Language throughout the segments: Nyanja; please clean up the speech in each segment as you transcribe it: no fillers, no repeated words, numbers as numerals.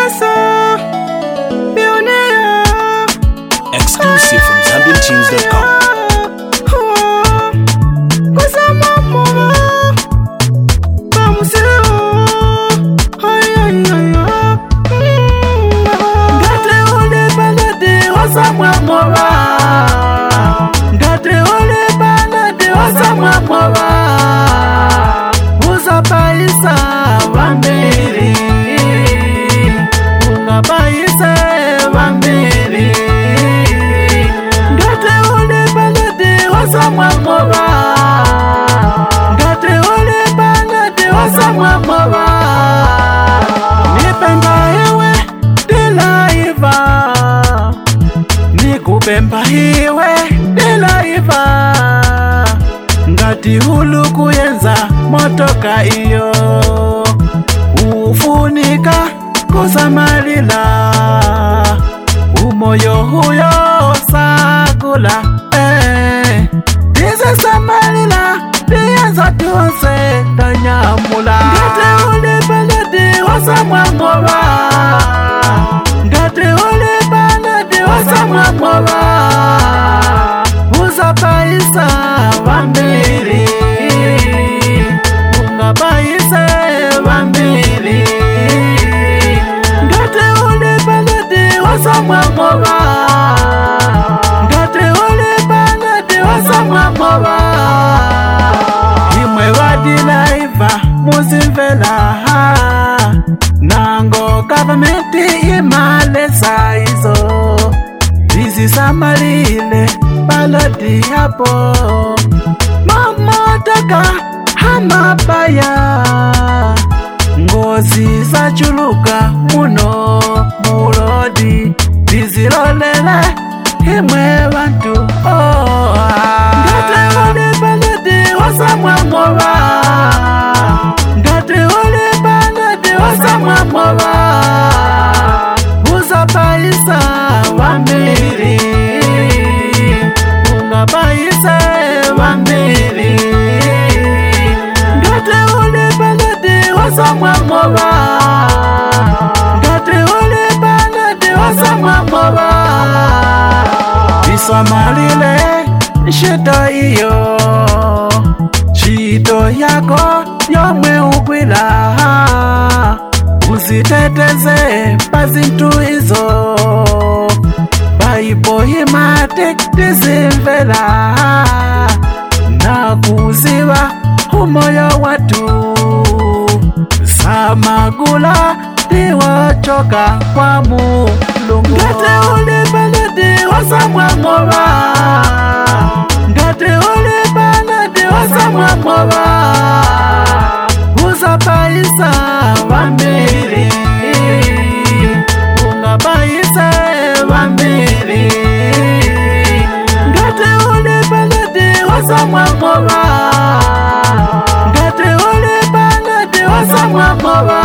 Exclusive from ZambianTunes.com. Nikupemba hiwe delaiva ngati hulu kuyenza motoka iyo ufunika kusamalila umoyo huyo sagula dize samalila diyenza tuonse tanyamula ngati uli baladi wasamwamoba ngati uli baladi wasamwamoba uzapaisa vambiri ungapaise vambiri ngati uli baladi wasamwamoba ngati uli baladi wasamwamoba imwe vadilaiva muzimvela nango gavamenti imalesa izo zizisamalile baladi yapo mamotaka hamabaya ngozi zachuluka muno mulodi zizilolele imwe bantu ngati uli baladi wasamwamoba ngati uli baladi wasamwamoba uzapaisa vambiri ungapaise vambiri ngati uli baladi wasamwamoba ngati uli baladi wasamwamoba isamalile shito iyo shito yako yomwe ukwila uziteteze pazintu izo baibo himate tizimvela na kuziva umoyo watu samagula tiwachoka kwa Mulungu ngati uli baladi wasamwamoba ngati uli baladi wasamwamoba uzapaisa vambiri ungapaise vambiri ngati uli baladi wasamwamoba ngati uli baladi wasamwamoba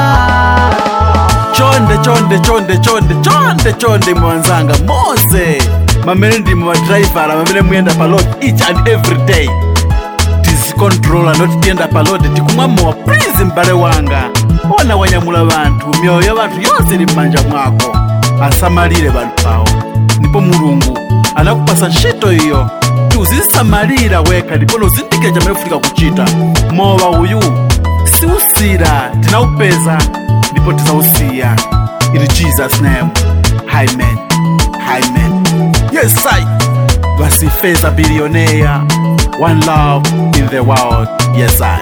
chonde mwanzanga mose mamene ndi madrivera mamene muyenda pa road each and every day tizikontrola noti tiyenda pa road tikumwamowa please mbale wanga ona wanyamula bantu mioyo ya bantu yonse ili mmanja mwako asamalire bantu pawo ndipo Mulungu anakupasa ntchito iyo uzisamalira weka ndipo nozindikira chamene ufunika kuchita mowa uyu siusira tinaupeza ndipo tizausiya in Jesus name. Amen. Amen. Yes, I Vasifeza billionaire. One love in the world. Yes, I.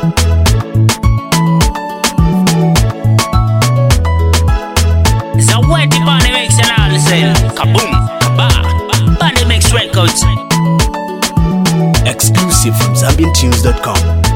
Zawadi Bani Mix analysis. Kaboom, kaba. Bani Mix Records. Exclusive from ZambianTunes.com.